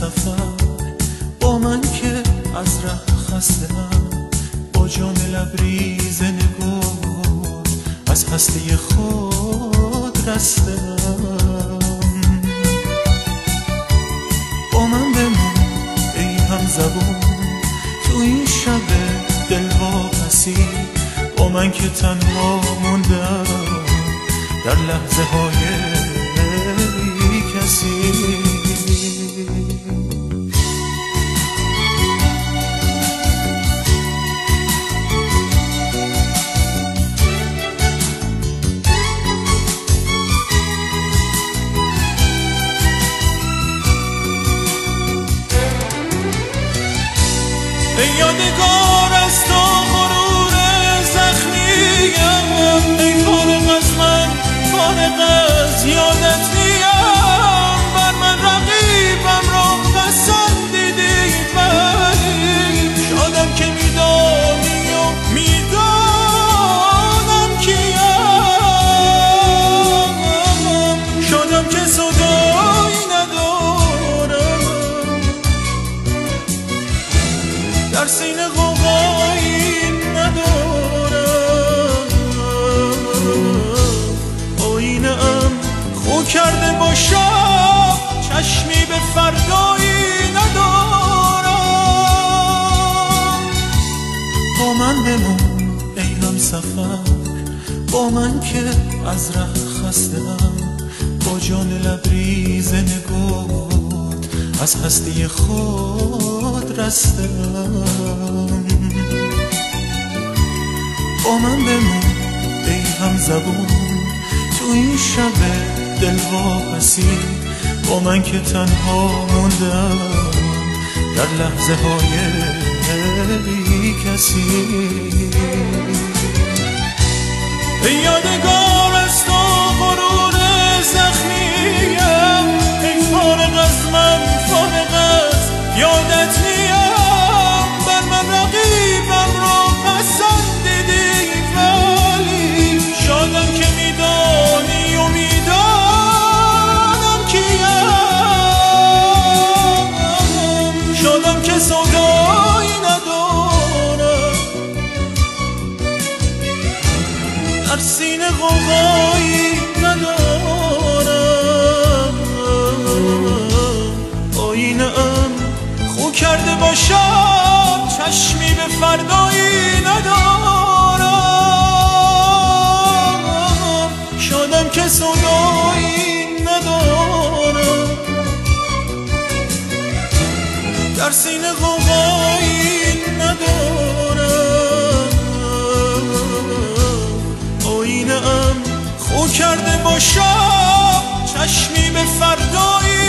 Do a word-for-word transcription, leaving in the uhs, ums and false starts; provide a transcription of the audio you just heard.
سفر با من که از ره خسته‌ام، با جان لبریز نگار از هستی خود رسته‌ام. با من بمون ای هم زبون تو این شب دلواپسی، با من که تنها موندم در لحظه های کسی. ای یادگار از تو غرور زخمیم، ای فارغ از من فارغ از یادت نیم. بر من رقیبم را پسندیدی، ولی شادم که میدانی و میدانم کیم. شادم که صدایی ندارم، در سینه غوغایی ندارم. آینه ام خو کرده باشم، چشمی به فردایی ندارم. با من بمون ای هم سفر، با من که از ره خسته‌ام، با جان لبریز نگات از هستی خود رسته‌ام. با من بمون ای هم زبون تو این شب دلواپسی، با من که تنها موندم در لحظه های بی کسی. ای یادگار از تو غرور زخمیم، ای فارغ از من فارغ از یادت نیم. بر من رقیبم را پسندیدی، ولی شادم که میدانی و میدانم کیم. شادم که سودایی ندارم، در سینه غوغایی ندارم. آینه ام خو کرده باشم، چشمی به فردایی ندارم. شادم که سودایی ندارم، در سینه غوغایی ندارم. آینه ام خو کرده باشم، چشمی به فردایی